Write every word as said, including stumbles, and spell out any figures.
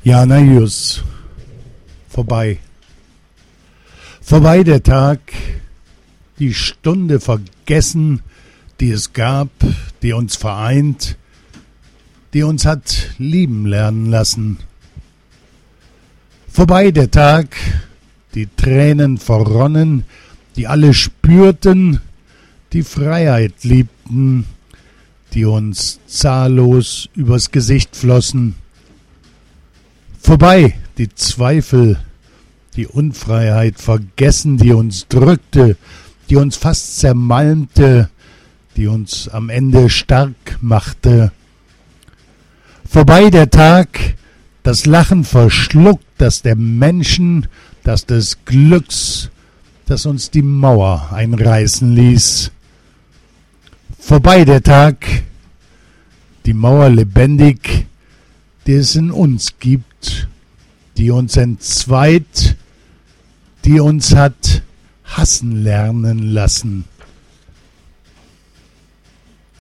Ja, na just. Vorbei. Vorbei der Tag, die Stunde vergessen, die es gab, die uns vereint, die uns hat lieben lernen lassen. Vorbei der Tag, die Tränen verronnen, die alle spürten, die Freiheit liebten, die uns zahllos übers Gesicht flossen. Vorbei die Zweifel, die Unfreiheit vergessen, die uns drückte, die uns fast zermalmte, die uns am Ende stark machte. Vorbei der Tag, das Lachen verschluckt, das der Menschen, das des Glücks, das uns die Mauer einreißen ließ. Vorbei der Tag, die Mauer lebendig, die es in uns gibt, die uns entzweit, die uns hat hassen lernen lassen.